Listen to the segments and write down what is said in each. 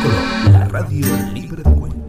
Color, la radio libre de Cuenca.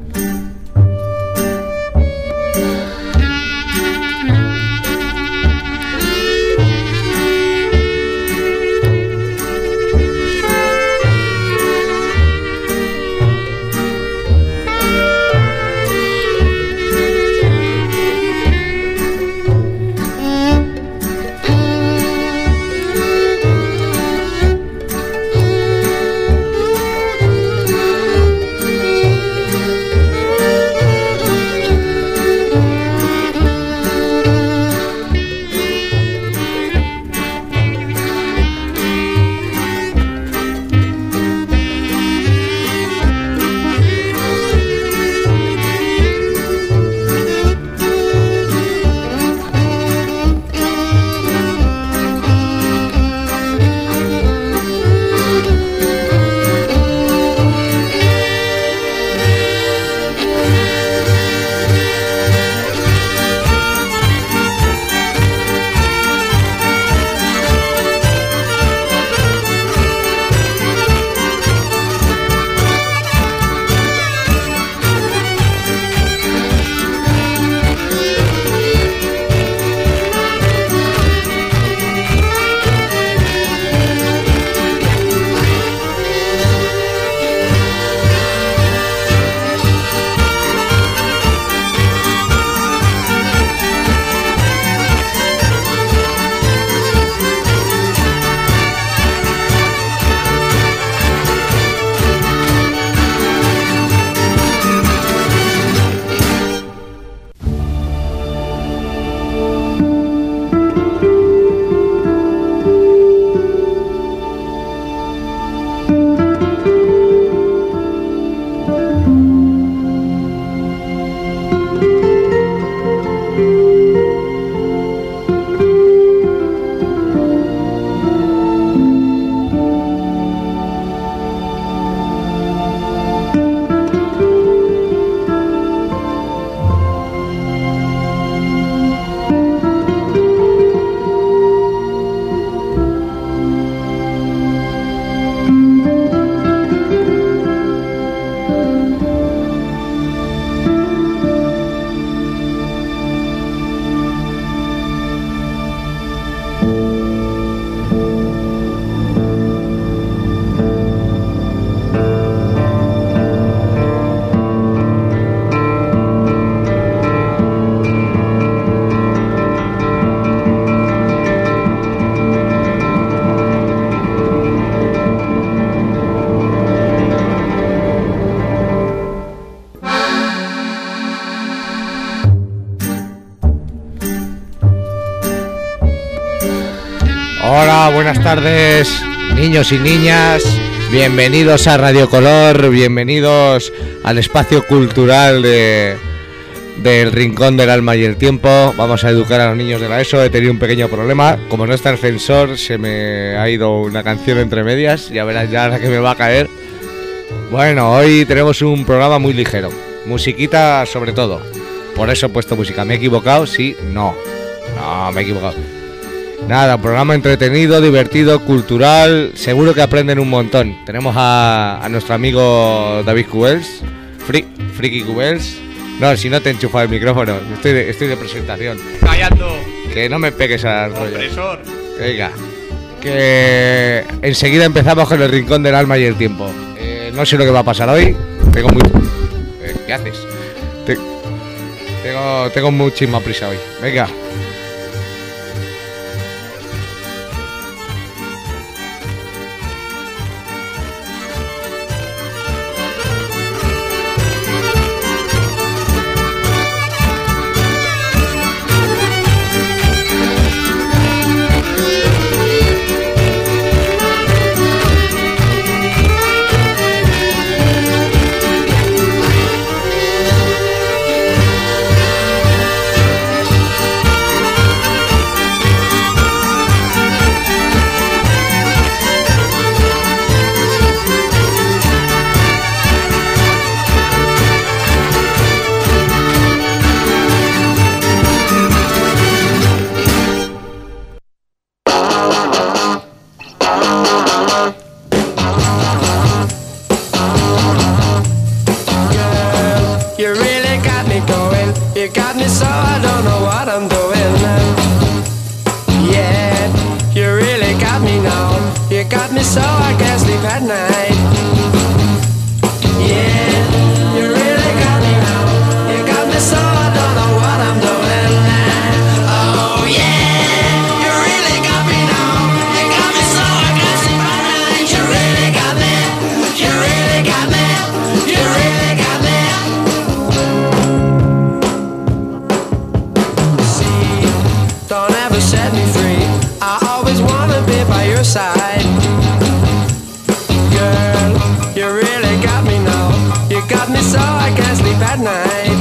Hola, buenas tardes, niños y niñas. Bienvenidos a Radio Color, bienvenidos al espacio cultural del Rincón del Alma y el Tiempo. Vamos a educar a los niños de la ESO. He tenido un pequeño problema. Como no está el censor, se me ha ido una canción entre medias. Ya verás ya la que me va a caer. Bueno, hoy tenemos un programa muy ligero. Musiquita sobre todo. Por eso he puesto música. ¿Me he equivocado? Sí, no. No, me he equivocado. Nada, programa entretenido, divertido, cultural. Seguro que aprenden un montón. Tenemos a nuestro amigo David Cubels, Friki Cubels. No, si no te enchufa el micrófono. Estoy de presentación. Callando. Que no me pegues al rollo. Compresor. Venga. Que enseguida empezamos con el Rincón del Alma y el Tiempo. No sé lo que va a pasar hoy. ¿Qué haces? Tengo muchísima prisa hoy. Venga. so I don't know what I'm doing. Yeah, you really got me now. You got me so I can't sleep at night. Yeah, you really got me now. You got me so I don't know what I'm doing. Oh yeah, you really got me now. You got me so I can't sleep at night. You really got me. You really got me. You really got me. See, don't ever set me free. I always wanna be by your side. Girl, you really got me now. You got me so I can't sleep at night.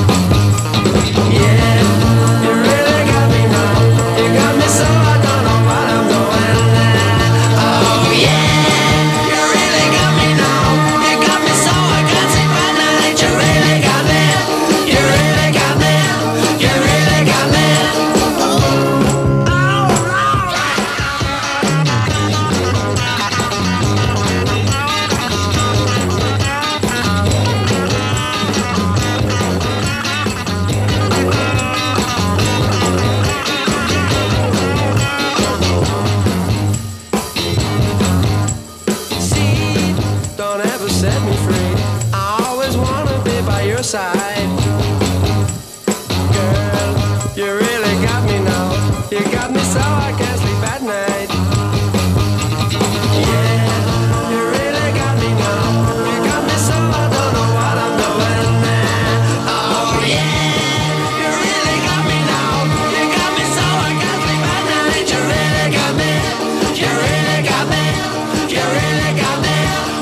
Yeah, you really got me now. You got me so I don't know what I'm doing. Oh yeah, you really got me now. You got me so I can't sleep at night. You really got me. You really got me. You really got me. See, don't ever set me free. I always wanna be by your side. Girl, you really got me now. You got me so I can't sleep at night. Yeah, you really got me now. You got me so I don't know what I'm doing. Oh yeah, you really got me now. You got me so I can't sleep at night. You really got me. You really got me. You really got me.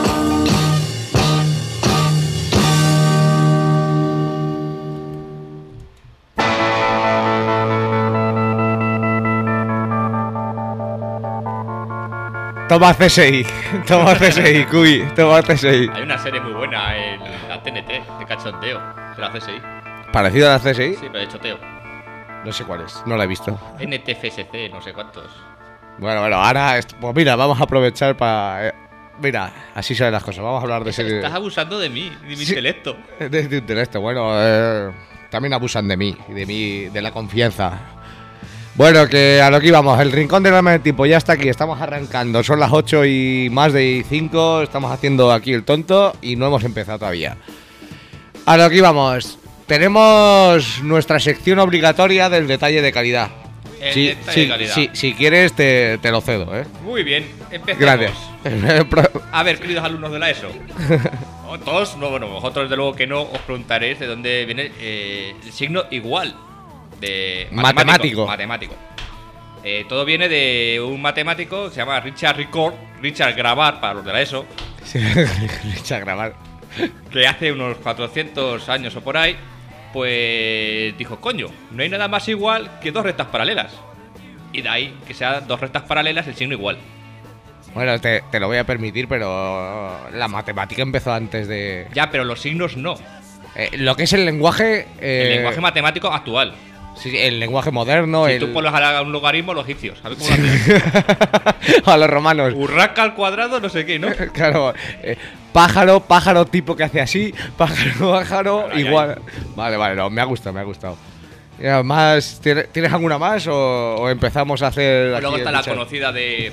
Toma CSI, toma CSI, Cuy, toma CSI. Hay una serie muy buena en la TNT de cachondeo de la CSI. ¿Parecido a la CSI? Sí, pero de choteo. No sé cuál es, no la he visto. NTFSC, no sé cuántos. Bueno, ahora, pues mira, vamos a aprovechar para... mira, así son las cosas, vamos a hablar de serie... Estás abusando de mí, de mi Sí. intelecto. De intelecto, bueno, también abusan de mí, de la confianza. Bueno, que a lo que íbamos, el rincón del alma del tipo ya está aquí, estamos arrancando, son las 8 y más de 5, estamos haciendo aquí el tonto y no hemos empezado todavía. A lo que íbamos, tenemos nuestra sección obligatoria del detalle de calidad. El detalle de calidad. Si quieres te lo cedo, ¿eh? Muy bien, empecemos. Gracias. A ver, queridos alumnos de la ESO. O todos, no, bueno, vosotros desde luego que no, os preguntaréis de dónde viene el signo igual. De Matemático. Todo viene de un matemático que se llama Richard Grabar, para los de la ESO, Sí, Richard Grabar. que hace unos 400 años o por ahí, pues dijo, coño, no hay nada más igual que dos rectas paralelas. Y de ahí que sean dos rectas paralelas el signo igual. Bueno, te lo voy a permitir, pero la matemática empezó antes de... Ya, pero los signos no. Lo que es el lenguaje... El lenguaje matemático actual. Sí, el lenguaje moderno... Si el... tú pones a un logaritmo, los egipcios. ¿Sabes cómo lo hacían? A los romanos. Urraca al cuadrado, no sé qué, ¿no? Claro. Pájaro tipo que hace así. Pájaro, Ay, igual. Vale, no, me ha gustado. Y además, ¿tienes alguna más o empezamos a hacer... Luego aquí está el la chat? conocida de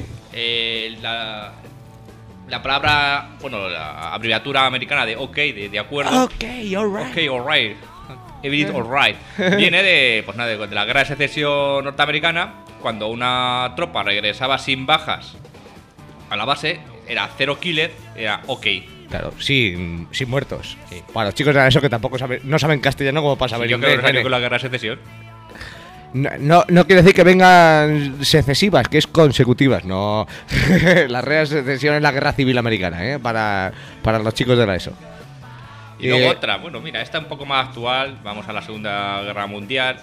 la palabra, bueno, la abreviatura americana de OK, de acuerdo. Ok, alright. OK, alright. Everything alright. Viene de, pues nada, de la guerra de secesión norteamericana, cuando una tropa regresaba sin bajas a la base, era 0 killer, era OK. Claro, sin muertos. Sí. Para los chicos de eso que tampoco no saben castellano como para saber Yo creo inglés. que con la guerra de secesión. No quiere decir que vengan secesivas, que es consecutivas. No. La guerra de secesión es la guerra civil americana, para los chicos de la ESO. Y luego otra, bueno, mira, esta un poco más actual, vamos a la Segunda Guerra Mundial.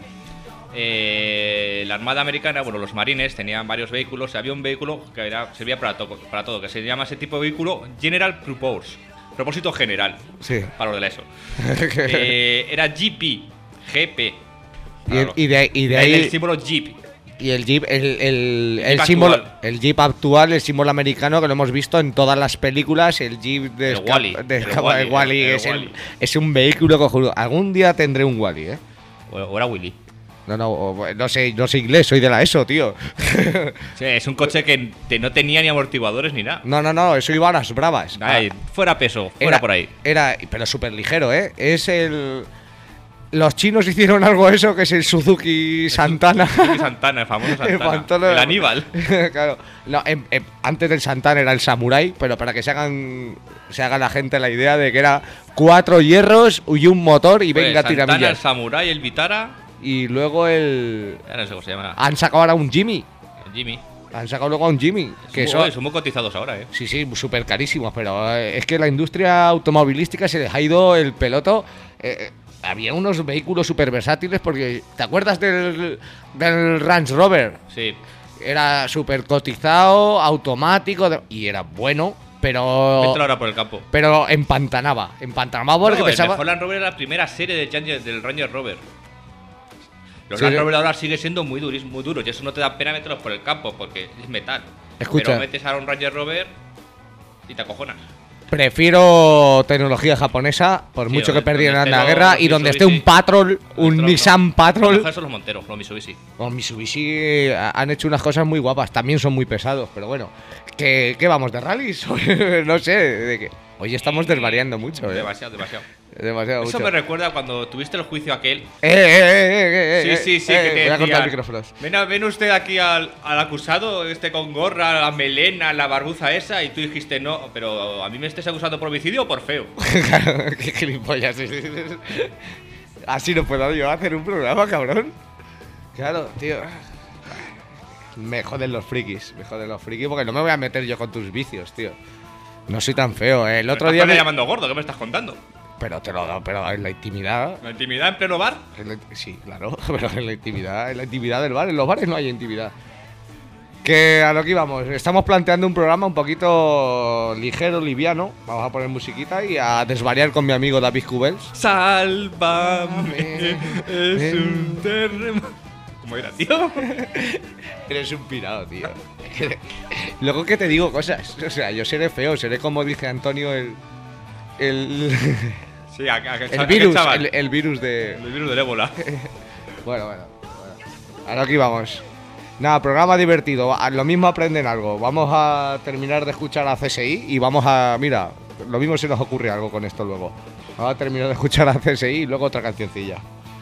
La Armada Americana, bueno, los marines tenían varios vehículos. Había un vehículo que servía para todo, que se llama ese tipo de vehículo General Purpose, propósito general, Sí. para los de la ESO. Era GP. Claro. Y de ahí ahí el símbolo Jeep. y el Jeep, el Jeep símbolo, actual. el Jeep actual, el símbolo americano que lo hemos visto en todas las películas, el Jeep de El Wall-E, Wall-E, el es, Wall-E. es un vehículo cojonudo. Algún día tendré un Wall-E, O era Willy. No sé inglés, soy de la ESO, tío. Sí, es un coche que no tenía ni amortiguadores ni nada. No, eso iba a las bravas. Ay, fuera peso, fuera por ahí. Pero súper ligero, ¿eh? Los chinos hicieron algo eso, que es el Suzuki Santana. Suzuki Santana, el famoso Santana. El Aníbal. Claro. No, antes del Santana era el Samurai, pero para que se haga la gente la idea de que era 4 hierros y un motor y Pues venga Santana, tiramillas. el Samurai, el Vitara. Y luego Ya no sé cómo se llama. han sacado ahora un Jimmy. El Jimmy. Han sacado luego un Jimmy. Que Son muy cotizados ahora, ¿eh? Sí, súper carísimos, pero es que la industria automovilística se les ha ido el peloto. Había unos vehículos súper versátiles porque... ¿Te acuerdas del Range Rover? Sí. Era súper cotizado, automático y era bueno, pero... Mételo ahora por el campo. Pero empantanaba porque No, pensaba... el mejor Land Rover era la primera serie del Ranger Rover. Los Sí, Land sí. Rover ahora siguen siendo muy duros y eso no te da pena meterlos por el campo porque es metal. Escucha. Pero metes ahora un Ranger Rover y te acojonas. Prefiero tecnología japonesa, por Sí, mucho que donde perdieran esté la los guerra, y donde esté un Mitsubishi. Patrol, un Los Nissan Los Patrol. mejores son los Monteros, los Mitsubishi. Los Mitsubishi han hecho unas cosas muy guapas, también son muy pesados, pero bueno. ¿Qué vamos, de rallies? No sé, de qué. Hoy estamos desvariando mucho, Demasiado. Demasiado Eso mucho. me recuerda cuando tuviste el juicio aquel. Sí, Sí, que te voy a cortar decían, micrófonos. Ven usted aquí al acusado, con gorra, la melena, la barbuza esa, y tú dijiste no, pero a mí me estés acusando por homicidio o por feo. Claro, qué gilipollas. Así no puedo yo hacer un programa, cabrón. Claro, tío. Me joden los frikis porque no me voy a meter yo con tus vicios, tío. No soy tan feo, El otro día me llamando gordo, ¿qué me estás contando? Pero te lo doy, pero en la intimidad. ¿La intimidad en pleno bar? Sí, claro, pero en la intimidad del bar, en los bares no hay intimidad. Que a lo que íbamos, estamos planteando un programa un poquito ligero, liviano. Vamos a poner musiquita y a desvariar con mi amigo David Cubels. Sálvame, es un terremoto. ¿Cómo era, tío? Eres un pirado, tío. Luego que te digo cosas. O sea, yo seré feo, seré como dice Antonio el Sí, virus, chaval. el virus de... El virus del ébola. Bueno. A lo que íbamos. Nada, programa divertido. Lo mismo aprenden algo. Vamos a terminar de escuchar a CSI y vamos a... Mira, lo mismo se nos ocurre algo con esto luego. Vamos a terminar de escuchar a CSI y luego otra cancioncilla.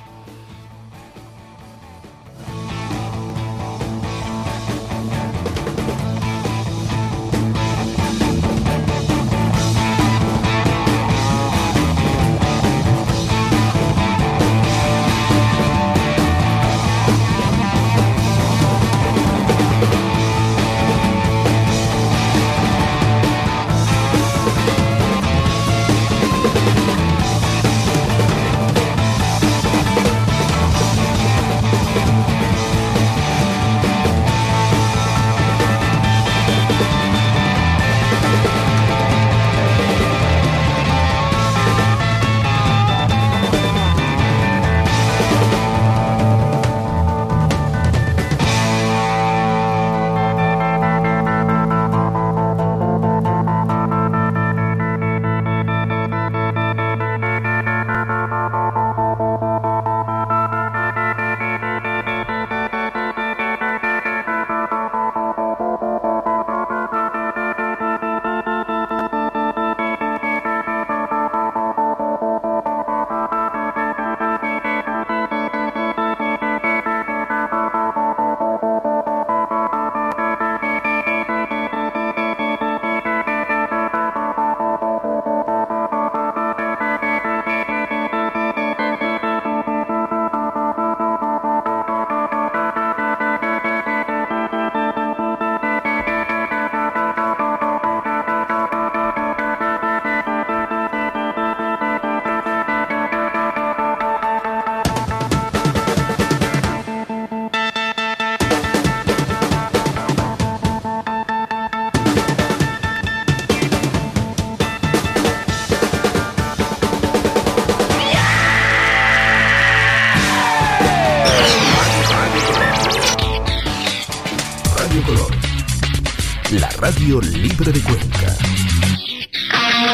La radio libre de Cuenca.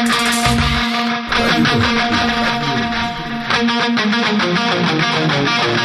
Radio Color, la radio libre de Cuenca.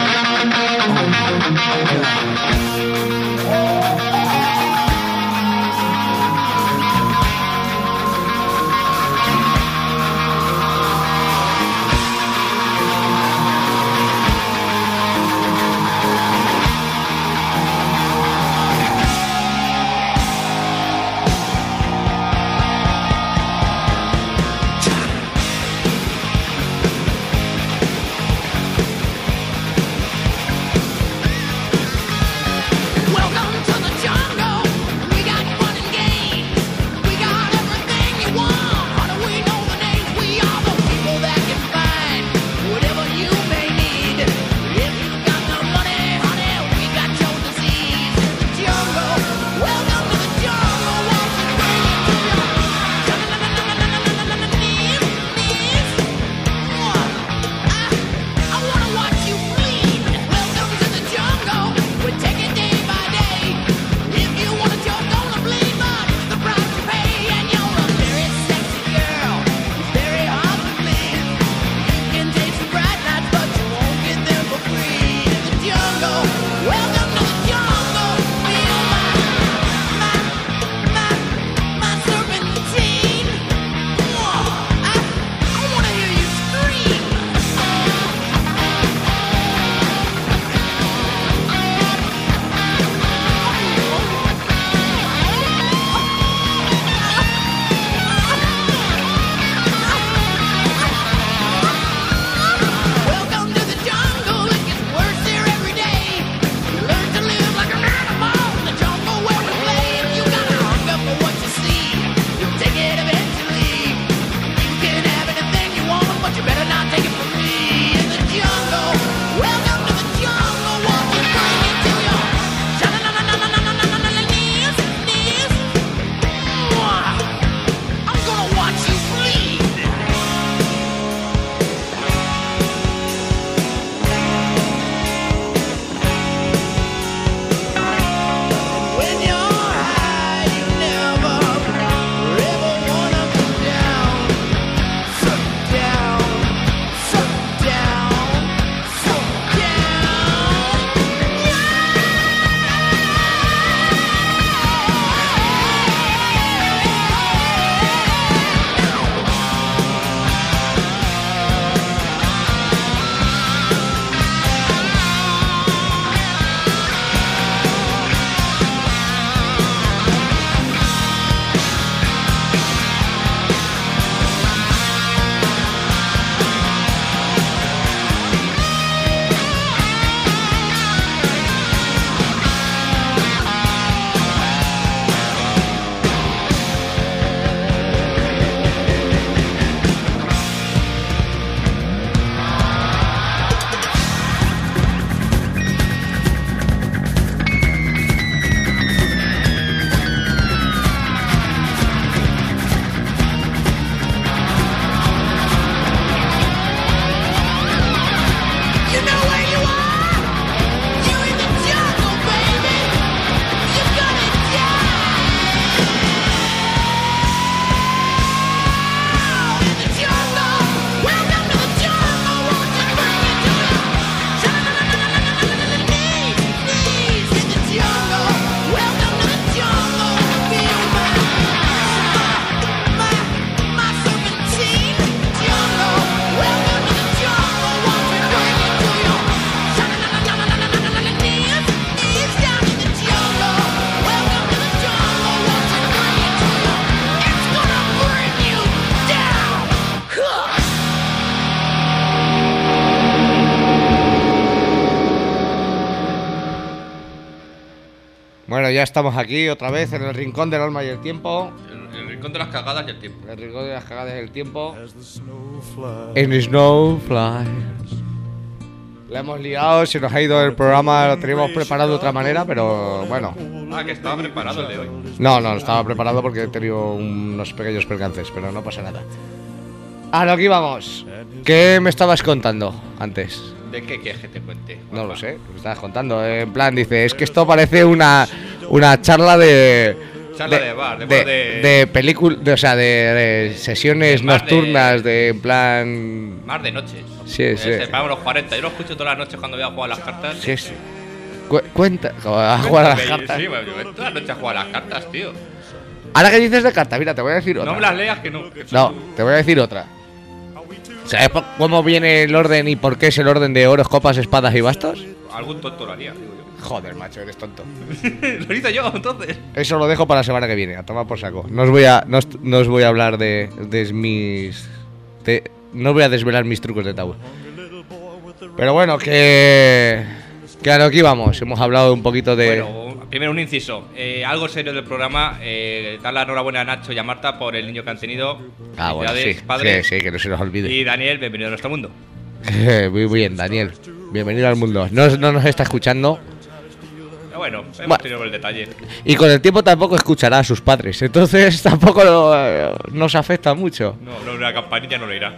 Bueno, ya estamos aquí otra vez en el rincón del alma y el tiempo. El rincón de las cagadas y el tiempo. El rincón de las cagadas y el tiempo. En Snowfly. La hemos liado, se nos ha ido el programa, lo teníamos preparado de otra manera, pero bueno. Ah, que estaba preparado el de hoy. No estaba preparado porque he tenido unos pequeños percances, pero no pasa nada. A lo que íbamos. ¿Qué me estabas contando antes? ¿De qué quieres que te cuente? No lo sé, me estabas contando. En plan, dice, es que esto parece una charla de... Charla de bar, de película, o sea, de sesiones más nocturnas, de en plan... Más de noches. Sí, sí. Separamos los 40. Yo lo escucho todas las noches cuando voy a jugar a las cartas. Sí, sí. Cuenta, a jugar a las cartas. Sí, yo voy todas las noches a jugar a las cartas, tío. Ahora que dices de cartas, mira, te voy a decir otra. No me las leas que no. No, te voy a decir otra. ¿Sabes cómo viene el orden y por qué es el orden de oros, copas, espadas y bastos? Algún tonto lo haría, digo yo. Joder, macho, eres tonto. Lo hice yo, entonces. Eso lo dejo para la semana que viene, a tomar por saco. No os voy a hablar de mis... no os voy a desvelar mis trucos de tabú. Pero bueno, que a lo que íbamos. Hemos hablado un poquito de... Bueno, primero un inciso. Algo serio del programa. Dar la enhorabuena a Nacho y a Marta por el niño que han tenido. Ah, bueno, sí, Felicidades, padre. sí, que no se nos olvide. Y Daniel, bienvenido a nuestro mundo. Muy bien, Daniel. Bienvenido al mundo. No nos está escuchando. Pero bueno, hemos Bueno. tenido el detalle. Y con el tiempo tampoco escuchará a sus padres. Entonces tampoco nos afecta mucho. No, la campanilla no le irá.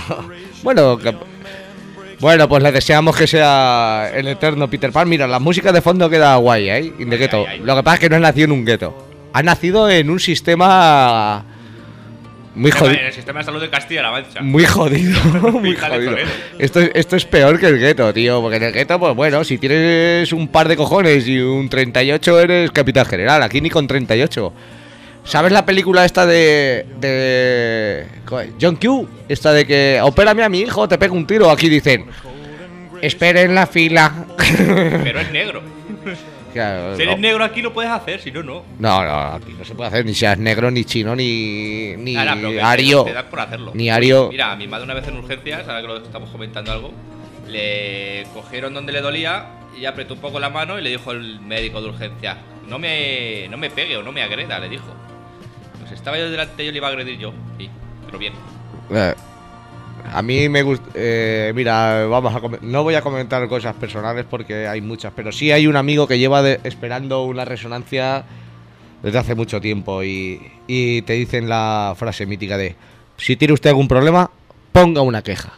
Bueno, pues le deseamos que sea el eterno Peter Pan. Mira, la música de fondo queda guay, ¿eh? In the ghetto. ay. Lo que pasa es que no ha nacido en un gueto. Ha nacido en un sistema muy jodido. En el sistema de salud de Castilla-La Mancha. Muy jodido, muy Fíjate, jodido. Toledo. Esto es peor que el gueto, tío. Porque en el gueto, pues bueno, si tienes un par de cojones y un 38 eres capitán general. Aquí ni con 38. ¿Sabes la película esta de John Q? Esta de que opérame a mi hijo, te pego un tiro. Aquí dicen, esperen en la fila. Pero es negro. Claro, Si eres no. negro aquí lo puedes hacer, si no, no. No, aquí no se puede hacer, ni seas negro, ni chino, ni Ahora, pero que ario. te dan por hacerlo. Ni ario. Mira, a mi madre una vez en urgencias, ahora que lo estamos comentando algo, le cogieron donde le dolía y apretó un poco la mano y le dijo el médico de urgencia, no me pegue o no me agreda, le dijo. Pues estaba yo delante y yo le iba a agredir yo, sí, pero bien. A mí me gusta. Mira, no voy a comentar cosas personales porque hay muchas, pero sí hay un amigo que lleva esperando una resonancia desde hace mucho tiempo y te dicen la frase mítica de: si tiene usted algún problema, ponga una queja.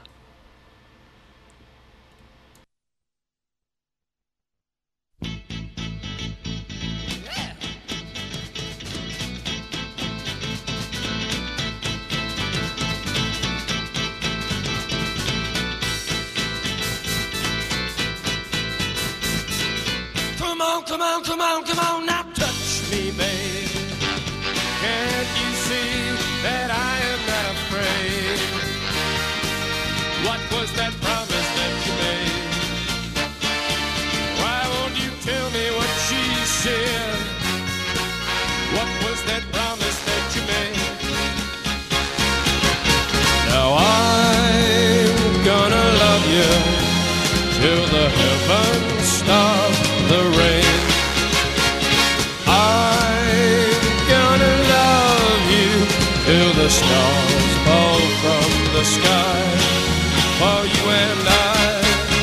Come on, now touch me, babe. Can't you see that I am not afraid? What was that promise that you made? Why won't you tell me what she said? What was that promise that you made? Now I'm gonna love you till the heavens stop the rain. Till the stars fall from the sky for you and I.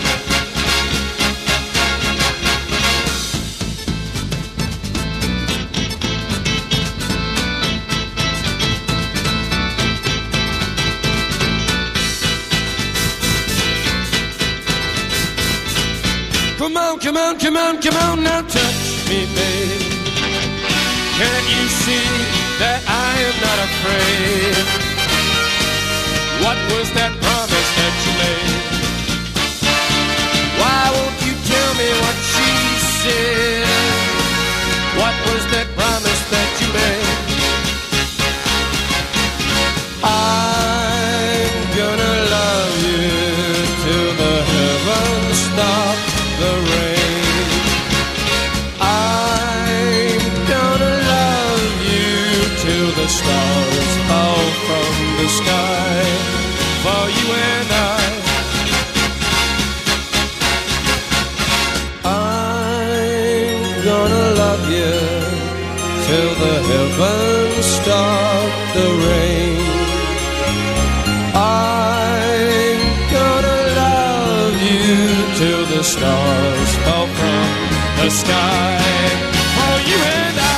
Come on, now touch me, babe. Can't you see that I am not afraid? What was that promise that you made? Why won't you tell me what she said? What was that promise that you made? I'm gonna love you till the heavens stop the rain. The stars fall from the sky for you and I. I'm gonna love you stars fell from the sky for you and I.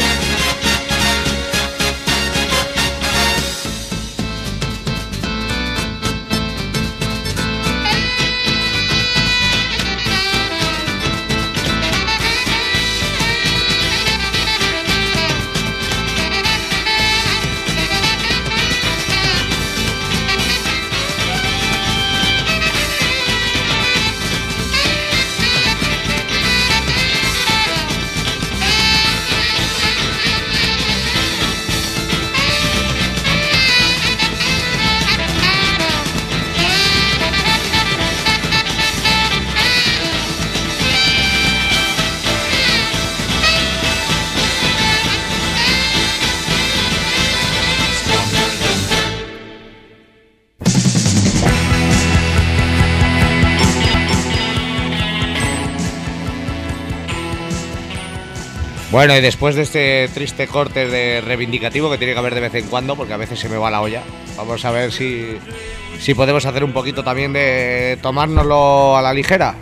Bueno, y después de este triste corte de reivindicativo que tiene que haber de vez en cuando, porque a veces se me va la olla, vamos a ver si podemos hacer un poquito también de tomárnoslo a la ligera.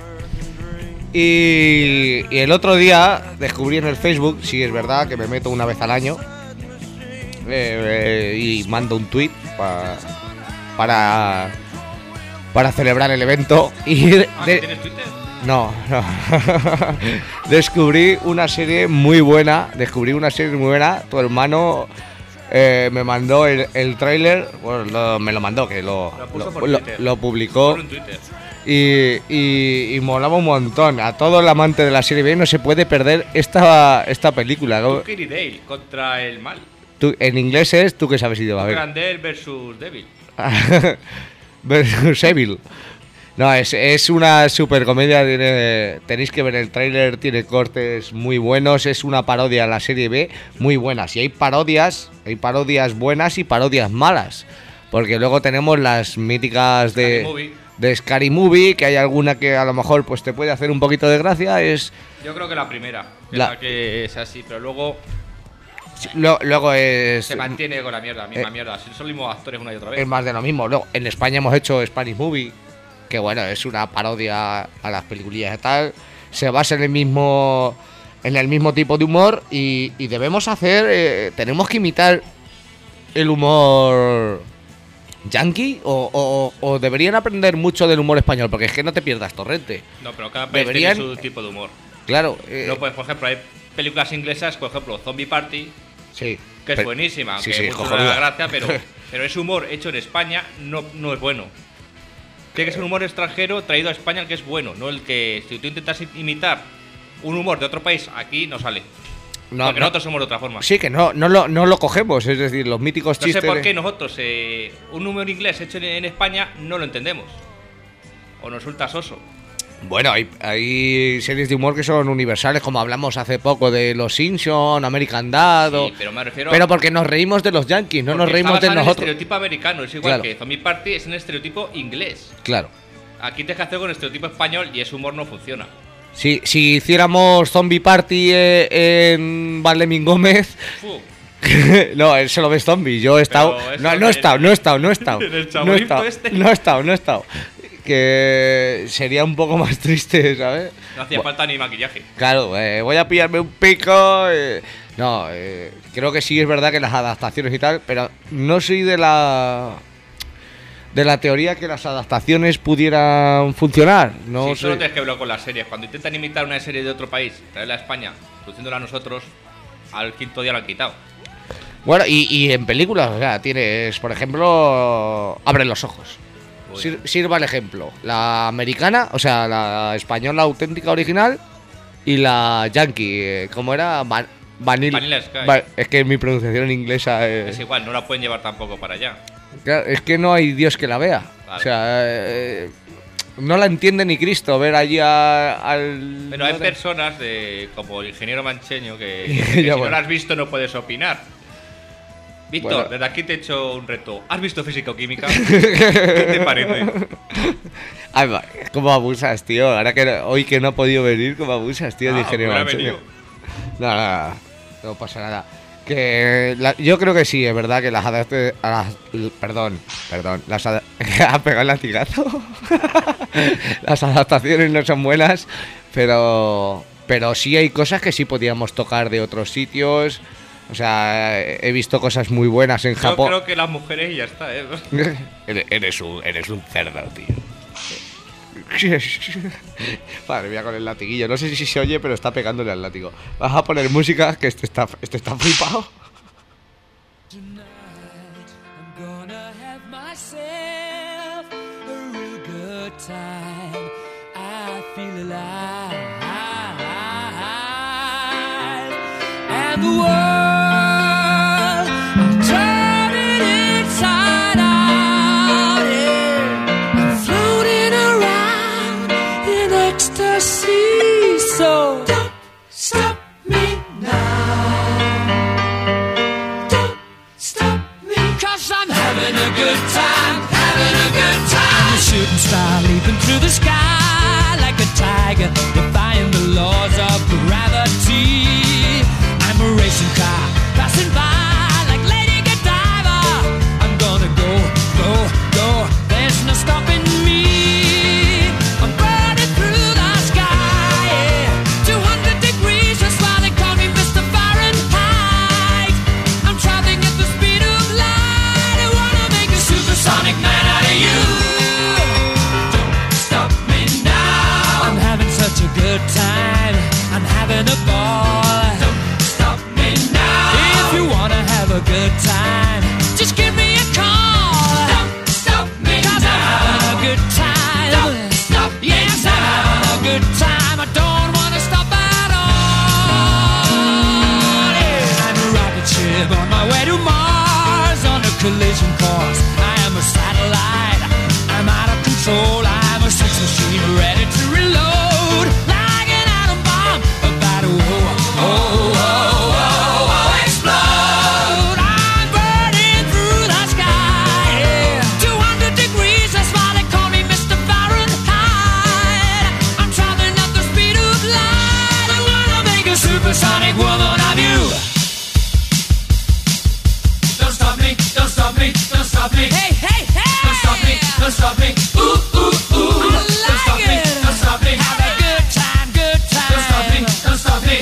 Y el otro día descubrí en el Facebook, sí es verdad que me meto una vez al año, y mando un tweet para celebrar el evento. Y ¿Tienes Twitter? No. Descubrí una serie muy buena. Tu hermano me mandó el tráiler. Bueno, me lo mandó, que lo publicó. Ponlo en Twitter. Y molaba un montón. A todo el amante de la serie B no se puede perder esta película. Tucker y Dale contra el mal. En inglés es, tú que sabes idioma. Grandel versus Devil. Versus Evil. No, es una super comedia. Tenéis que ver el tráiler, tiene cortes muy buenos. Es una parodia a la serie B muy buenas. Y hay parodias buenas y parodias malas. Porque luego tenemos las míticas de Scary Movie, que hay alguna que a lo mejor pues te puede hacer un poquito de gracia. Yo creo que la primera, la que es así, pero luego es... se mantiene con la misma mierda. Si son los mismos actores una y otra vez. Es más de lo mismo. Luego, en España hemos hecho Spanish Movie, que bueno, es una parodia a las peliculillas y tal. Se basa en el mismo tipo de humor y debemos tenemos que imitar el humor yankee o deberían aprender mucho del humor español, porque es que no te pierdas Torrente. No, pero cada país tiene su tipo de humor. Claro. No, pues, por ejemplo, hay películas inglesas, por ejemplo, Zombie Party, sí, que es buenísima, aunque sí, mucho no da gracia, pero ese humor hecho en España no es bueno. Tiene que ser un humor extranjero traído a España, el que es bueno, no el que, si tú intentas imitar un humor de otro país, aquí no sale. Porque nosotros somos de otra forma. Sí, que no lo cogemos, es decir, los míticos chistes. No sé por qué nosotros un humor inglés hecho en España no lo entendemos. O nos resulta soso. Bueno, hay series de humor que son universales, como hablamos hace poco de Los Simpson, American Dad. Sí, pero me refiero. Pero porque nos reímos de los yankees, no nos reímos de nosotros. El estereotipo americano es igual, claro, que Zombie Party es un estereotipo inglés. Claro. Aquí tienes que hacer con el estereotipo español y ese humor no funciona. Si hiciéramos Zombie Party en Valdemín Gómez. No, él se lo ves zombie. Yo he estado. No he estado. En el chabolito este. No he estado. Que sería un poco más triste, ¿sabes? No hacía falta ni maquillaje. Claro, voy a pillarme un pico. No, creo que sí es verdad que las adaptaciones y tal, pero no soy de la teoría que las adaptaciones pudieran funcionar. No sí, solo tienes que verlo con las series. Cuando intentan imitar una serie de otro país, traerla a España, produciéndola a nosotros, al quinto día lo han quitado. Bueno, y en películas, o sea, tienes, por ejemplo, Abre los ojos. Sirva el ejemplo. La americana, o sea, la española auténtica original y la yankee, ¿cómo era? Vanilla Sky. Es que mi pronunciación en inglesa es igual, no la pueden llevar tampoco para allá. Claro, es que no hay Dios que la vea. Claro. O sea, no la entiende ni Cristo ver allí al... Pero hay personas como el ingeniero Mancheño que si no la has visto no puedes opinar. Víctor, bueno, desde aquí te he hecho un reto. ¿Has visto física o química? ¿Qué te parece? Ay, ¿cómo abusas, tío? Ahora que hoy que no ha podido venir, ¿cómo abusas, tío? De ingeniero Mancheño. No pasa nada. Yo creo que sí, es verdad que las perdón, ha pegado el latigazo. Las adaptaciones no son buenas, pero sí hay cosas que sí podíamos tocar de otros sitios. O sea, he visto cosas muy buenas en Japón. Yo creo que las mujeres y ya está, ¿eh? Eres un cerdo, tío. Madre mía, con el latiguillo. No sé si se oye, pero está pegándole al látigo. Vas a poner música, que este está flipado. Tonight, I'm gonna have myself a real good time. I feel alive. And the world, I'm turning inside out. Yeah. I'm floating around in ecstasy. So don't stop me now. Don't stop me, 'cause I'm having a good time, having a good time. I'm a shooting star leaping through the sky like a tiger, defying the laws of gravity. I'm a racing car passing by like Lady Godiva. I'm gonna go, go, go. There's no stopping me. I'm burning through the sky, yeah. 200 degrees, that's why they call me Mr. Fahrenheit. I'm traveling at the speed of light. I wanna make a supersonic man out of you. Don't stop me now. I'm having such a good time. I'm having a ball. Don't stop me now. If you wanna have a good time, just give me a call. Don't stop me now. 'Cause I'm having a good time. Don't stop me now. Yes, I'm having a good time. I don't wanna stop at all. Yeah. I'm a rocket ship on my way to Mars on a collision course. I am a satellite. I'm out of control. I'm a sex machine ready to reload like an atom bomb about to explode. I'm burning through the sky, yeah. 200 degrees, that's why they call me Mr. Fahrenheit. I'm traveling at the speed of light. I wanna make a supersonic woman of you. Don't stop me, don't stop me, don't stop me. Hey, hey, hey! Don't stop me, don't stop me. Ooh, ooh, ooh. Don't stop me, don't stop me. Have a good time, good time. Don't stop me, don't stop me.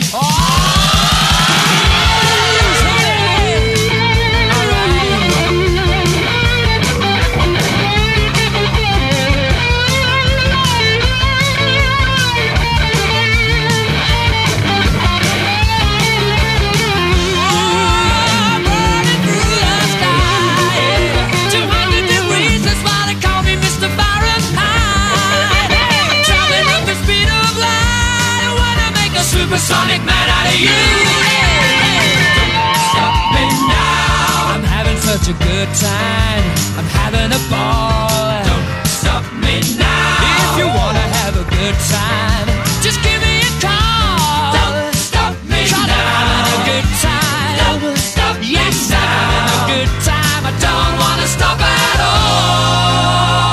Supersonic man out of you. Don't stop me now. I'm having such a good time. I'm having a ball. Don't stop me now. If you wanna have a good time, just give me a call. Don't stop me now. I'm having a good time. Don't stop me now. Yes, I'm having a good time. I don't wanna stop at all.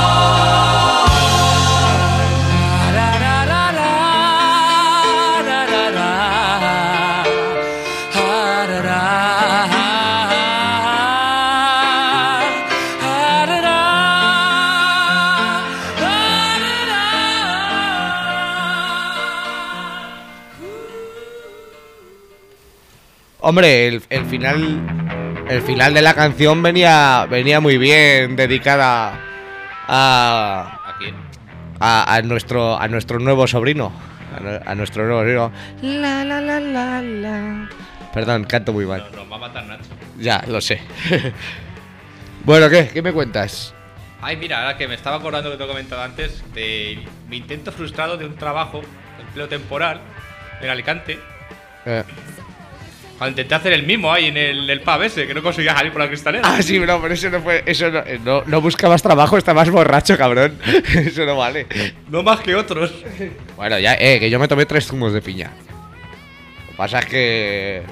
Hombre, el final de la canción venía muy bien, dedicada ¿A quién? a nuestro nuevo sobrino. A nuestro nuevo sobrino. La la la la la. Perdón, canto muy mal. No, nos va a matar Nacho. Ya, lo sé. Bueno, ¿qué me cuentas? Ay, mira, ahora que me estaba acordando que te he comentado antes de mi intento frustrado de un trabajo, empleo temporal, en Alicante. Cuando intenté hacer el mismo ahí en el pub ese, que no conseguía salir por la cristalera. Ah, sí, bro, pero eso no fue. Eso no buscabas trabajo, estabas borracho, cabrón. Eso no vale. No más que otros. Bueno, ya, que yo me tomé 3 zumos de piña. Lo que pasa es que.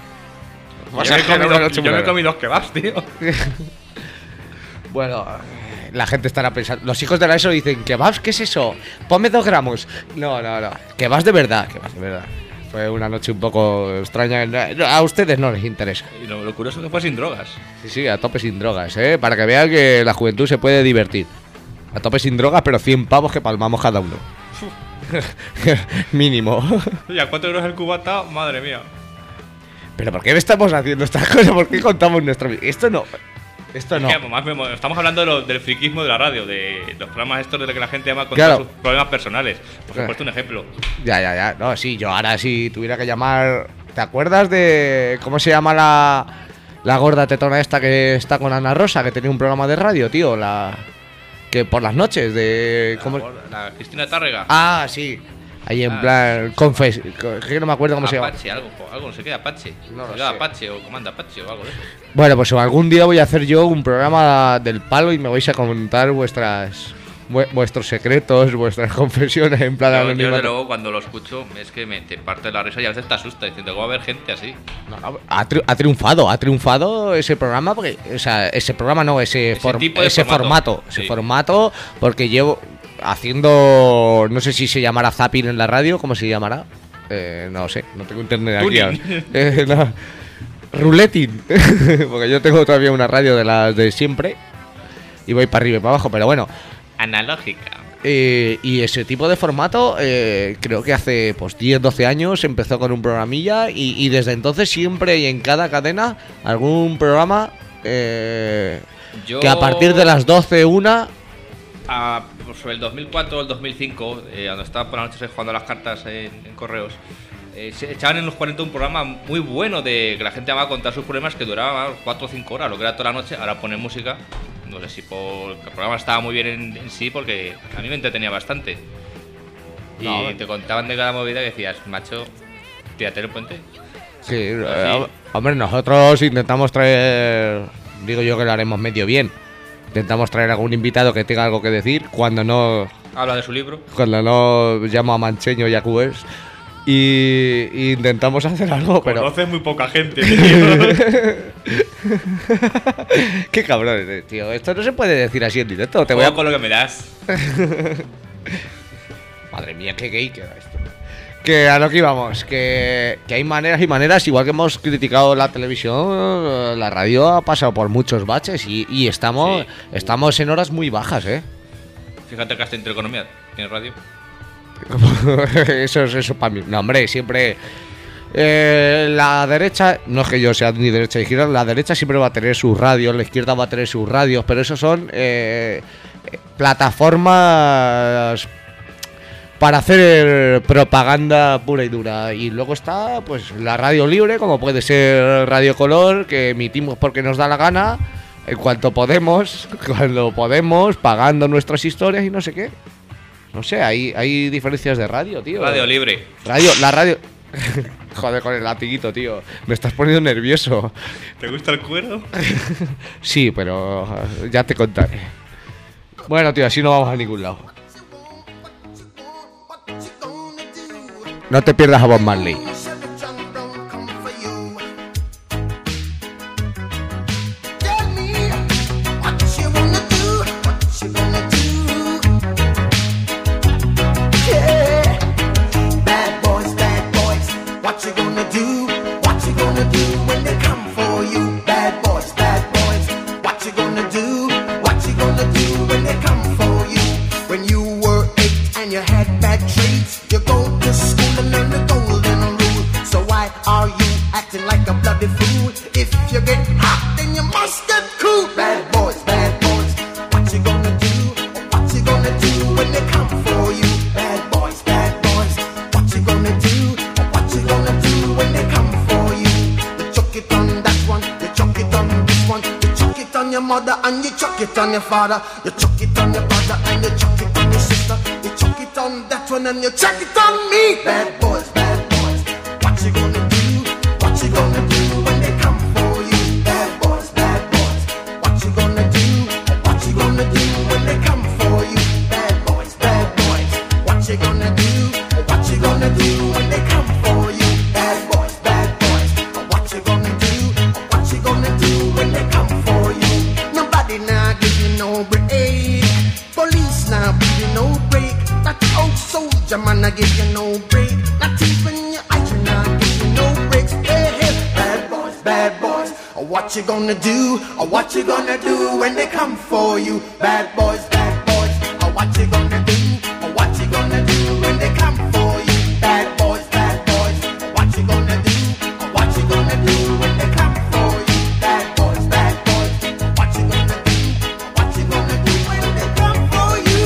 Yo me he comido 2 kebabs, tío. Bueno, la gente estará pensando. Los hijos de la ESO dicen: ¿kebabs? ¿Qué es eso? Ponme 2 gramos. No. Kebabs de verdad, Fue una noche un poco extraña. A ustedes no les interesa. Y lo curioso es que fue sin drogas. Sí, a tope sin drogas, para que vean que la juventud se puede divertir. A tope sin drogas, pero 100 pavos que palmamos cada uno. Mínimo. ¿Y a 4 euros el cubata? Madre mía. ¿Pero por qué estamos haciendo estas cosas? ¿Por qué contamos nuestra vida? Esto no. Esto no. Es que, además, estamos hablando del friquismo de la radio, de los programas estos de los que la gente llama con Claro. sus problemas personales. Por supuesto, un ejemplo. Ya. No, sí, yo ahora si tuviera que llamar... ¿Te acuerdas de cómo se llama la gorda tetona esta que está con Ana Rosa, que tenía un programa de radio, tío? Que por las noches de... ¿cómo? La Cristina Tárrega. Ah, sí. Ahí en plan... que no me acuerdo cómo se llama. Apache, algo no sé qué, Apache. No lo Se sé. llama Apache o Comanda Apache o algo de eso. Bueno, pues algún día voy a hacer yo un programa del palo y me vais a contar vuestros secretos, vuestras confesiones en plan Yo, anonimato. desde luego, cuando lo escucho, es que te parte la risa y a veces te asusta diciendo que va a haber gente así. No, ha triunfado ese programa porque, o sea, ese programa no, ese tipo de formato, sí. ese formato, porque llevo haciendo, no sé si se llamará zapping en la radio, ¿cómo se llamará? No sé, no tengo internet aquí. Tuning. No. Ruleting, porque yo tengo todavía una radio de las de siempre y voy para arriba y para abajo, pero bueno. Analógica. Y ese tipo de formato, creo que hace pues 10-12 años empezó con un programilla y desde entonces siempre y en cada cadena algún programa que a partir de las 12, Sobre el 2004 o el 2005, cuando estaba por la noche jugando a las cartas en correos, se echaban en los 40 un programa muy bueno de que la gente va a contar sus problemas que duraba 4 o 5 horas, lo que era toda la noche. Ahora ponen música. No sé si el programa estaba muy bien en sí, porque a mí me entretenía bastante. Y No, te contaban de cada movida y decías, macho, tírate el puente. sí, Así. hombre, nosotros intentamos traer, digo yo que lo haremos medio bien. Intentamos traer algún invitado que tenga algo que decir cuando no Habla de su libro. llamo a Mancheño y a Cubes y intentamos hacer algo, pero Conoces muy poca gente, tío. qué cabrón eres, tío. Esto no se puede decir así en directo. Te voy a... con lo que me das. Madre mía, qué gay queda esto. Que a lo que íbamos, que hay maneras y maneras, igual que hemos criticado la televisión, la radio ha pasado por muchos baches y estamos en horas muy bajas, Fíjate que hasta Intereconomía tiene radio. Eso para mí. No, hombre, siempre... la derecha, no es que yo sea ni derecha ni izquierda, la derecha siempre va a tener sus radios, la izquierda va a tener sus radios, pero eso son plataformas para hacer propaganda pura y dura. Y luego está pues la radio libre, como puede ser Radio Color, que emitimos porque nos da la gana, en cuanto podemos, cuando podemos, pagando nuestras historias y no sé qué. No sé, hay diferencias de radio, tío. Radio libre. La radio... Joder, con el latiguito, tío. Me estás poniendo nervioso. ¿Te gusta el cuero? Sí, pero ya te contaré. Bueno, tío, así no vamos a ningún lado. No te pierdas a Bob Marley. And you chuck it on your father, you chuck it on your brother, and you chuck it on your sister, you chuck it on that one, and you chuck it on me. Bad boys, what you gonna do? What you gonna do when they come for you? Bad boys, what you gonna do? What you gonna do when they come for you? Bad boys, what you gonna do? What you gonna do when they come for you? Bad boys, what you gonna do? What you gonna do when they come for you? Nobody now give you no break. Police now give you no break. That old soldier man I give you no break. Not even your iron gonna do? Or what you gonna do when they come for you? Bad boys, or what you gonna do? Or what you gonna do when they come for you? Bad boys, what you gonna do? Or what you gonna do when they come for you? Bad boys, what you gonna do? Or what you gonna do when they come for you?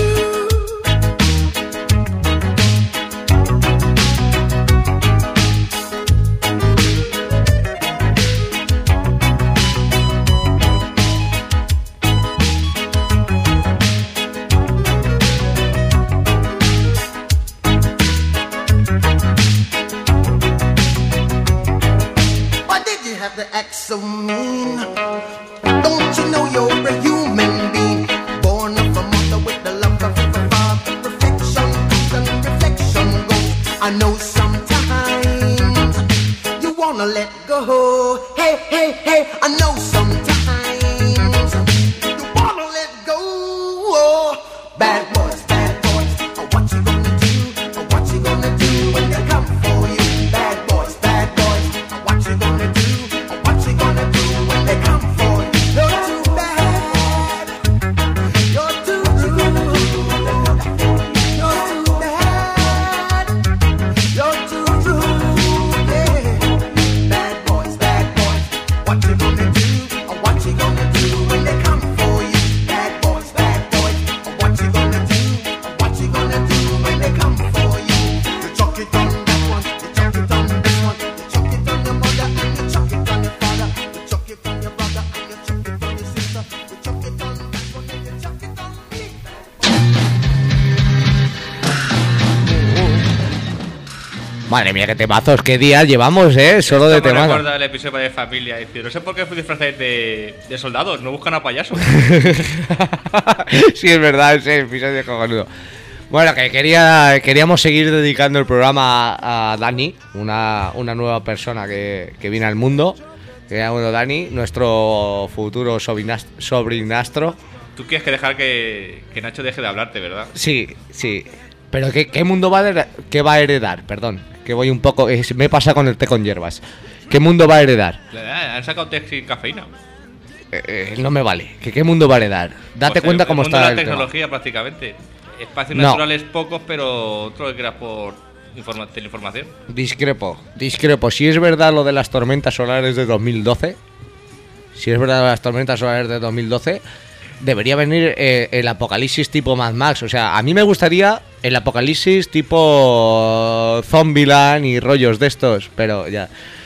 Why did you have to act so mean? Don't you know you're a human being? Born of a mother with the love of a father. Perfection comes and reflection goes. I know sometimes you wanna let go. Hey, hey, hey, I know sometimes you wanna let go. Bad boys, what you gonna do? Or what you gonna do when they come for you? Bad boys, what you gonna do? Or what you gonna do when they come for you? You're too bad. You're too rude. You're too bad. You're too rude. Yeah. Bad boys, what you gonna do? Or what you gonna do when they come for you? Bad boys, or what you gonna do? Or what you gonna do when they come for you? You chuck it on that one, you chuck it on this one, you chuck it on your mother and you chuck it on your father, you chuck it on your brother and you chuck it on your sister, you chuck it on that one and you chuck it on me. Madre mía, qué temazos, qué días llevamos, solo de Esto me temazos. recuerda el episodio de Familia. Dice, no sé por qué fui disfrazáis de soldados, no buscan a payasos. Sí, es verdad, ese episodio es cojonudo. Bueno, que queríamos seguir dedicando el programa a Dani, una nueva persona que viene al mundo. Bueno, Dani, nuestro futuro sobrinastro. Tú quieres que dejar que Nacho deje de hablarte, ¿verdad? Sí. Pero ¿qué mundo va a heredar? Perdón, que voy un poco... me pasa con el té con hierbas. ¿Qué mundo va a heredar? Han sacado té sin cafeína. No me vale. ¿Qué mundo va a heredar? Date Pues cuenta cómo el mundo está de la el tema. tecnología prácticamente. Espacios No. naturales pocos, pero otro que creas por teleinformación. Discrepo. Si es verdad lo de las tormentas solares de 2012, debería venir el apocalipsis tipo Mad Max. O sea, a mí me gustaría el apocalipsis tipo Zombieland y rollos de estos, pero ya.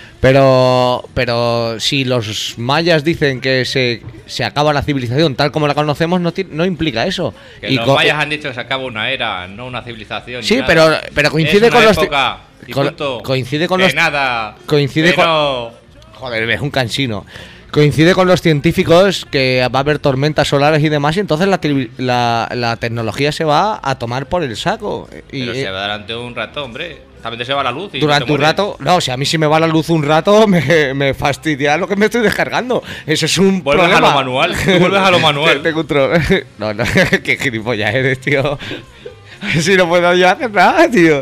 Pero si los mayas dicen que se acaba la civilización tal como la conocemos, no implica eso. Que los mayas han dicho que se acaba una era, no una civilización. Sí, ni nada. pero coincide Es una con los época, y punto. coincide con Que los nada. coincide que con no. Joder, es un cansino. Coincide con los científicos que va a haber tormentas solares y demás, y entonces la tecnología se va a tomar por el saco. Pero se va durante un rato, hombre. También se va la luz. Y Durante te un mueres. rato, no, si a mí si me va la luz un rato, me fastidia lo que me estoy descargando. Eso es un Vuelves problema. a lo manual. Tú vuelves a lo manual. Tengo un no, qué gilipollas eres, tío. Si no puedo yo hacer nada, tío.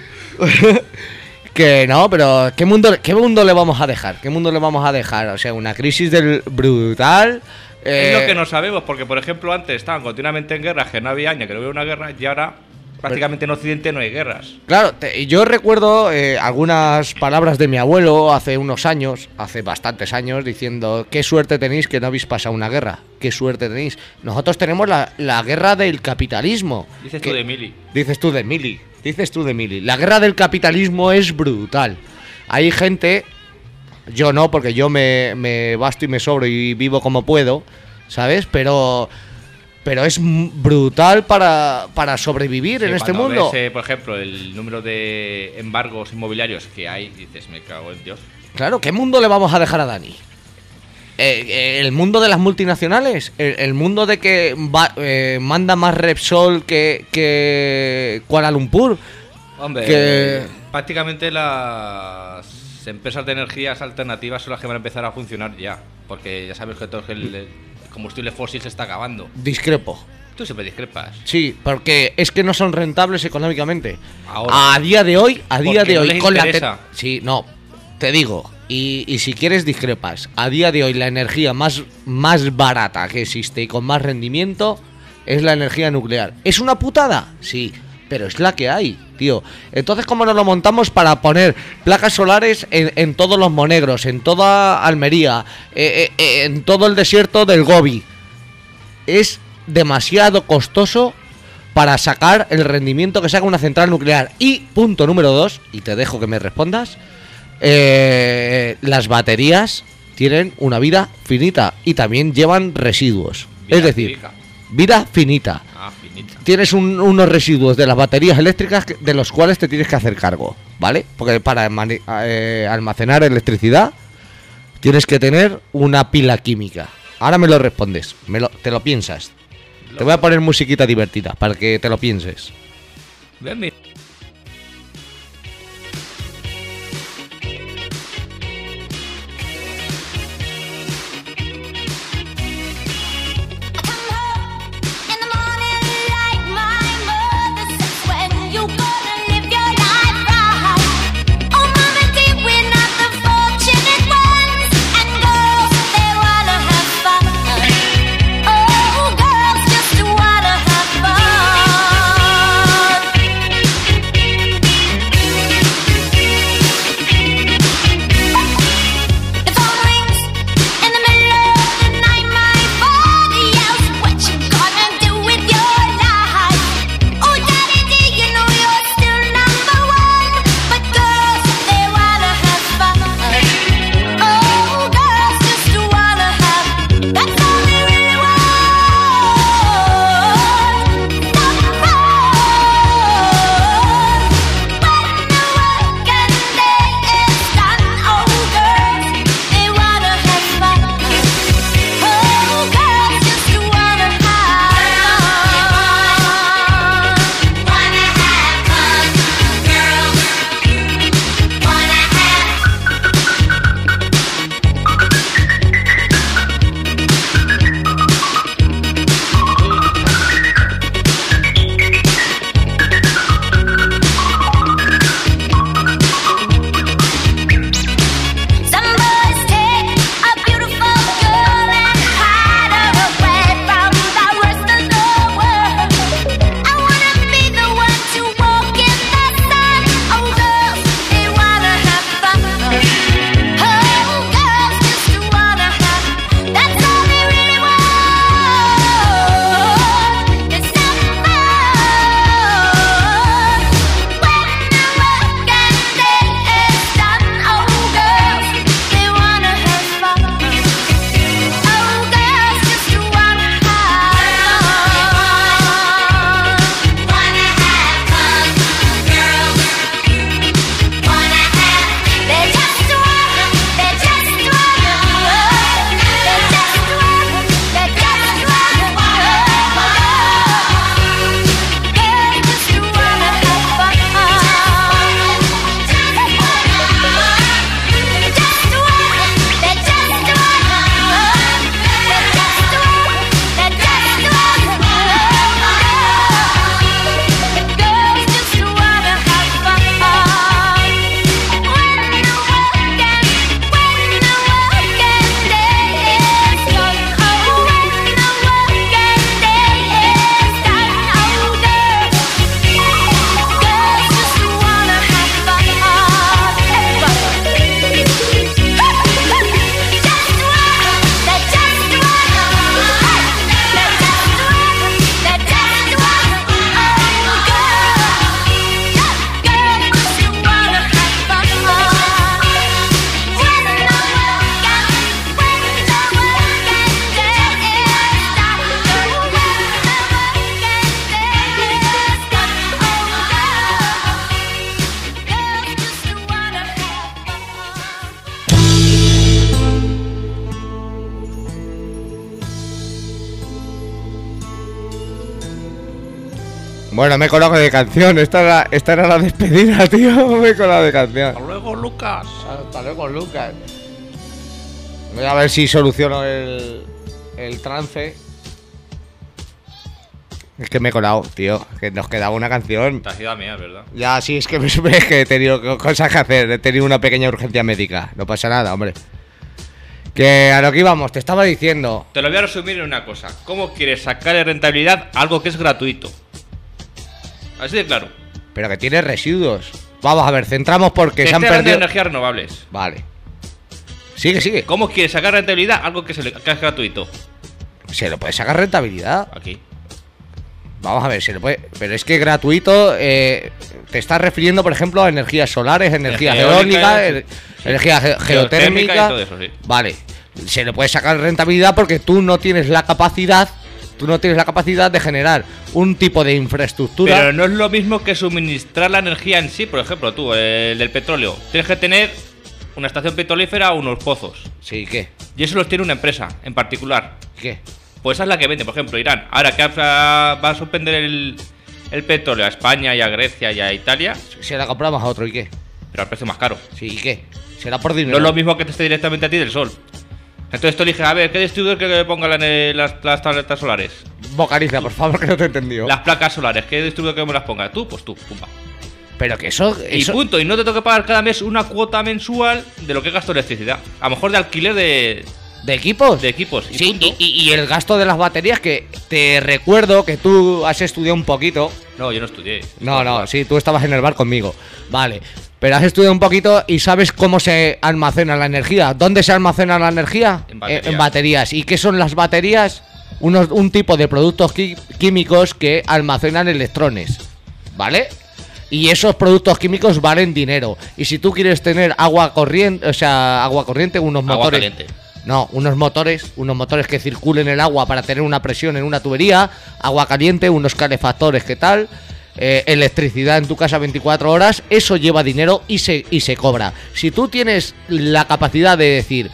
Que no, pero ¿qué mundo le vamos a dejar? ¿Qué mundo le vamos a dejar? O sea, una crisis del brutal. Es lo que no sabemos, porque por ejemplo antes estaban continuamente en guerras, que no había año que no había una guerra, y ahora prácticamente en Occidente no hay guerras. Claro, yo recuerdo algunas palabras de mi abuelo hace unos años, hace bastantes años, diciendo: qué suerte tenéis que no habéis pasado una guerra, qué suerte tenéis. Nosotros tenemos la guerra del capitalismo. Dices Que- tú de Mili. Dices tú de Mili. La guerra del capitalismo es brutal. Hay gente, yo no, porque yo me basto y me sobro y vivo como puedo, ¿sabes? Pero es brutal para sobrevivir en este Cuando mundo. ves, por ejemplo, el número de embargos inmobiliarios que hay, dices, me cago en Dios. Claro, ¿qué mundo le vamos a dejar a Dani? ¿El mundo de las multinacionales? ¿El mundo de que manda más Repsol que Kuala Lumpur? Hombre, Que- prácticamente las empresas de energías alternativas son las que van a empezar a funcionar ya. Porque ya sabes que todo el combustible fósil se está acabando. Discrepo. Tú siempre discrepas. Sí, porque es que no son rentables económicamente. Ahora. A día de hoy, Porque no les con interesa. Sí, no, te digo, y si quieres discrepas. A día de hoy la energía más barata que existe y con más rendimiento es la energía nuclear. ¿Es una putada? Sí, pero es la que hay, tío. Entonces, ¿cómo nos lo montamos para poner placas solares en todos los monegros, en toda Almería, en todo el desierto del Gobi? Es demasiado costoso para sacar el rendimiento que saca una central nuclear. Y punto número 2, y te dejo que me respondas, las baterías tienen una vida finita y también llevan residuos. Vida es decir, finita. vida finita. Ah, finita. Tienes unos residuos de las baterías eléctricas de los cuales te tienes que hacer cargo, ¿vale? Porque para almacenar electricidad tienes que tener una pila química. Ahora me lo respondes, te lo piensas. Te voy a poner musiquita divertida para que te lo pienses. Ven, mira. Bueno, me he colado de canción. Esta era la despedida, tío. Me he colado de canción. Hasta luego, Lucas. Hasta luego, Lucas. Voy a ver si soluciono el trance. Es que me he colado, tío. Que nos quedaba una canción. Te has ido a mear, ¿verdad? Ya, sí, es que es que he tenido cosas que hacer. He tenido una pequeña urgencia médica. No pasa nada, hombre. Que a lo que íbamos, te estaba diciendo. Te lo voy a resumir en una cosa. ¿Cómo quieres sacarle rentabilidad a algo que es gratuito? Así de claro. Pero que tiene residuos. Vamos a ver, centramos porque Que se han esté hablando de perdido. energías renovables. Vale. Sigue. ¿Cómo quieres sacar rentabilidad a algo que es gratuito? Se lo puede sacar rentabilidad. Aquí. Vamos a ver, se le puede. Pero es que gratuito. Te estás refiriendo, por ejemplo, a energías solares, energía Energía eólica, eólica, energía geotérmica. y todo eso, sí. Vale. Se le puede sacar rentabilidad porque tú no tienes la capacidad. Tú no tienes la capacidad de generar un tipo de infraestructura. Pero no es lo mismo que suministrar la energía en sí. Por ejemplo, tú, el del petróleo. Tienes que tener una estación petrolífera o unos pozos. Sí, ¿qué? Y eso los tiene una empresa en particular. ¿Qué? Pues esa es la que vende, por ejemplo, Irán. Ahora que va a suspender el petróleo a España y a Grecia y a Italia, Si la compramos a otro, ¿y qué? pero al precio más caro. Sí, ¿y qué? Será por No dinero. es lo mismo que te esté directamente a ti del sol. Entonces tú eliges, a ver, ¿qué distribuidor que ponga las tabletas solares? Vocaliza, por favor, que no te he entendido. Las placas solares, ¿qué distribuidor que me las ponga? Tú, pues tú, pumba. Pero que eso. Y punto, y no te tengo que pagar cada mes una cuota mensual de lo que gasto electricidad. A lo mejor de alquiler de ¿De equipos? equipos. Y Sí, punto. y el gasto de las baterías, que te recuerdo que tú has estudiado un poquito. No, yo no estudié. No, sí, tú estabas en el bar conmigo. Vale. Pero has estudiado un poquito y sabes cómo se almacena la energía. ¿Dónde se almacena la energía? En baterías. En baterías. ¿Y qué son las baterías? Un tipo de productos químicos que almacenan electrones. ¿Vale? Y esos productos químicos valen dinero. Y si tú quieres tener agua corriente, unos Agua motores. caliente. No, unos motores que circulen el agua para tener una presión en una tubería, agua caliente, unos calefactores, ¿qué tal? Electricidad en tu casa 24 horas, eso lleva dinero y se cobra. Si tú tienes la capacidad de decir,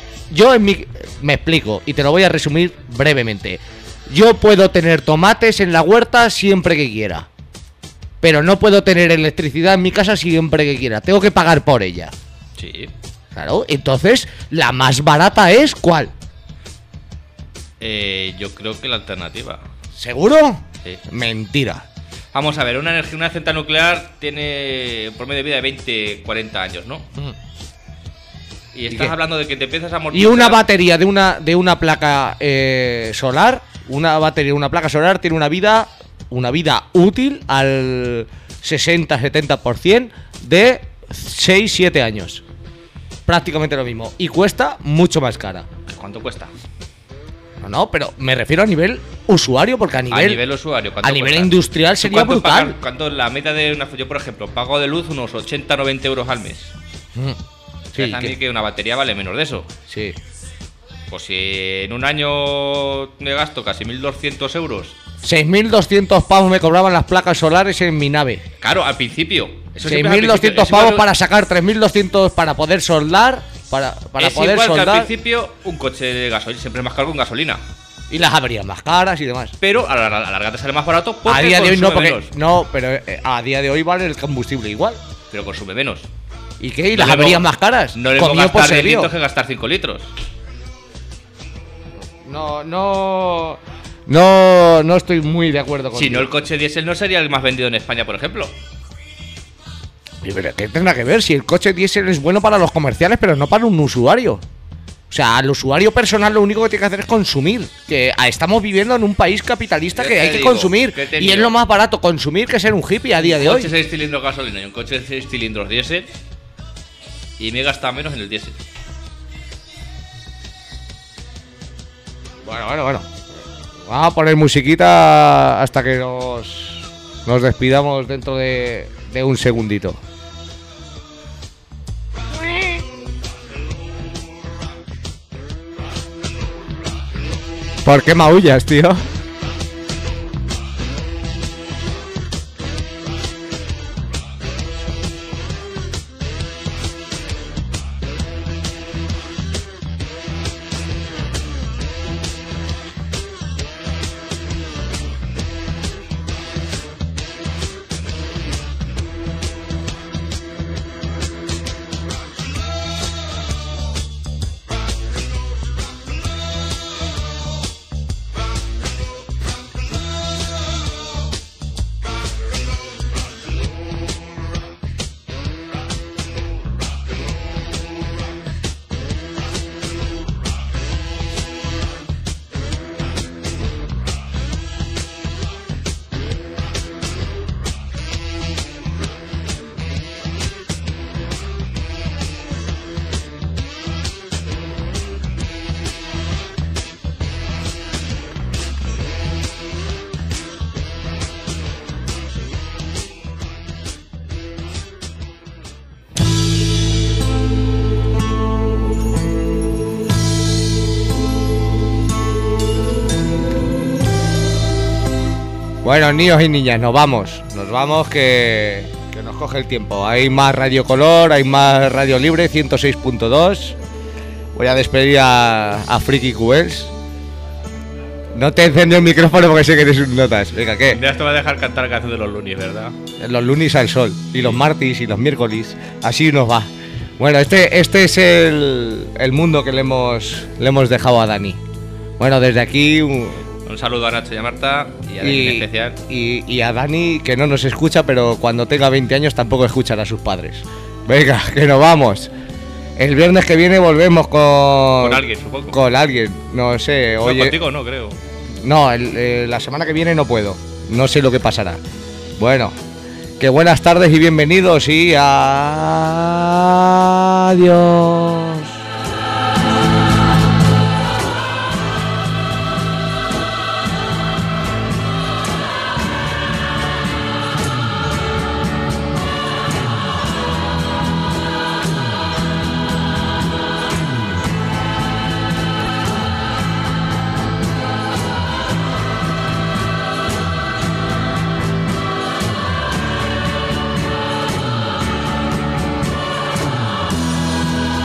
me explico y te lo voy a resumir brevemente. Yo puedo tener tomates en la huerta siempre que quiera, pero no puedo tener electricidad en mi casa siempre que quiera. Tengo que pagar por ella. Sí. Claro, entonces, la más barata es ¿cuál? Yo creo que la alternativa. ¿Seguro? Sí. Mentira. Vamos a ver, una central nuclear tiene por medio de vida de 20, 40 años, ¿no? Y estás qué? hablando de que te empiezas a Y amortizar. una batería de una placa solar, una placa solar tiene una vida útil al 60-70% de 6-7 años. Prácticamente lo mismo. Y cuesta mucho más cara. ¿Cuánto cuesta? No, pero me refiero a nivel usuario, porque a nivel usuario, ¿cuánto a nivel cuesta? industrial ¿Tú sería cuánto brutal. pagas? ¿Cuánto es la media de una... Yo, por ejemplo, pago de luz unos 80-90 euros al mes. Sí, Es a mí que una batería vale menos de eso. sí. Pues si en un año me gasto casi 1.200 euros. 6.200 pavos me cobraban las placas solares en mi nave. Claro, al principio. Eso siempre es al 6.200 principio. pavos Es para sacar 3.200 para poder soldar. Para es poder igual que al soldar. principio un coche de gasolina siempre es más caro que un gasolina. Y las averías más caras y demás. Pero a la larga te sale más barato porque A día de hoy no, consume porque. menos. No, pero a día de hoy vale el combustible igual. Pero consume menos. ¿Y qué? ¿Y No las le averías pongo- más caras? No le puedo Comió por gastar 10 servido. litros que gastar 5 litros. No estoy muy de acuerdo con Si no, el coche diésel no sería el más vendido en España, por ejemplo. ¿Qué tendrá que ver? Si el coche diésel es bueno para los comerciales, pero no para un usuario. O sea, al usuario personal lo único que tiene que hacer es consumir. Que estamos viviendo en un país capitalista ¿Qué que te hay que digo? consumir. ¿Qué te Y es digo? lo más barato consumir que ser un hippie a día de Un hoy. coche 6 cilindros gasolina y un coche de 6 cilindros diésel. Y me gasta menos en el diésel. Bueno. Vamos a poner musiquita hasta que nos despidamos dentro de un segundito. ¿Por qué maullas, tío? Bueno, niños y niñas, nos vamos que nos coge el tiempo. Hay más Radio Color, hay más Radio Libre, 106.2. Voy a despedir a Friki QLs. No te encendió el micrófono porque sé que eres un notas. Venga, ¿qué? Ya te va a dejar cantar la canción de los lunes, ¿verdad? Los lunes al sol, y los martes y los miércoles. Así nos va. Bueno, este es el mundo que le hemos dejado a Dani. Bueno, desde aquí... Un saludo a Nacho y a Marta y a Dani en especial. Y a Dani, que no nos escucha, pero cuando tenga 20 años tampoco escuchará a sus padres. Venga, que nos vamos. El viernes que viene volvemos Con alguien, supongo. Con alguien, no sé. No, Oye, contigo no, creo. no, la semana que viene no puedo. No sé lo que pasará. Bueno, que buenas tardes y bienvenidos y adiós.